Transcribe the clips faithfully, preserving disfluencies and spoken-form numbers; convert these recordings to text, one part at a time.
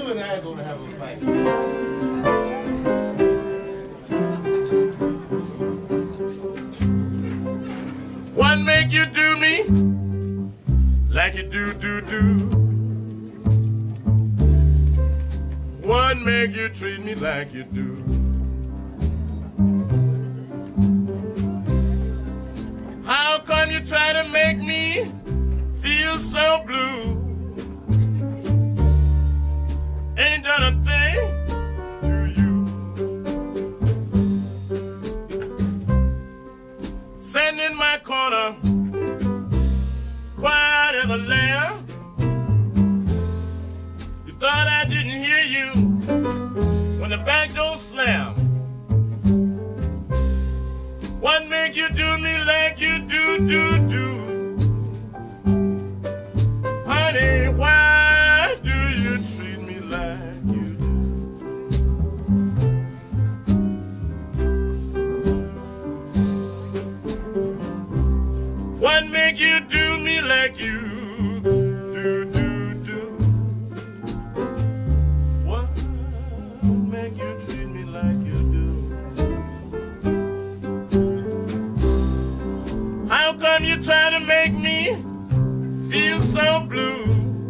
you and I are going to have a fight. What make you do me like you do, do, do? What make you treat me like you do? How come you try to make me feel so blue? Ain't done a thing to you. Sitting in my corner, quiet as a lamb. You thought I didn't hear you when the back door slammed. What make you do me like you do, do, do? Honey, why do you treat me like you do? What make you do me like you do, do, do? What make you treat me like you do? How come you try to make me feel so blue?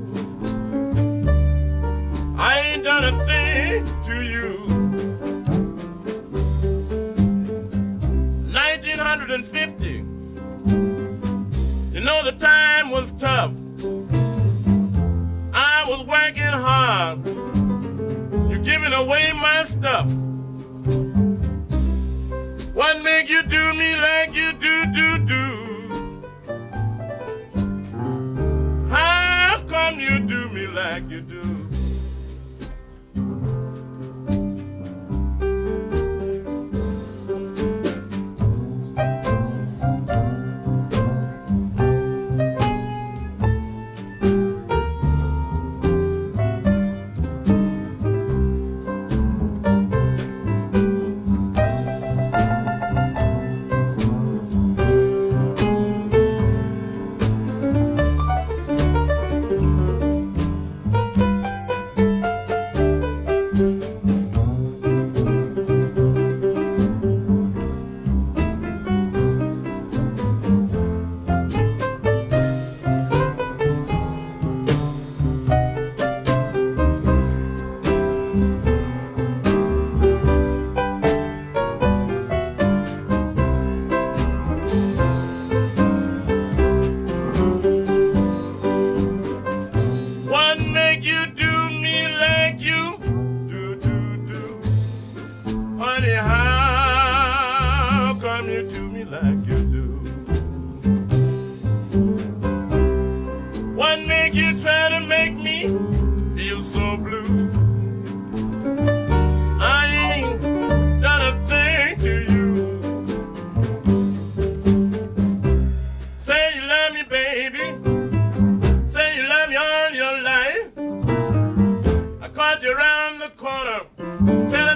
I ain't done a thing to you. nineteen fifty, you know the time was tough. I was working hard. You giving away my stuff. What make you do me like you do, do, do? How come you do me like you do? Around the corner, tell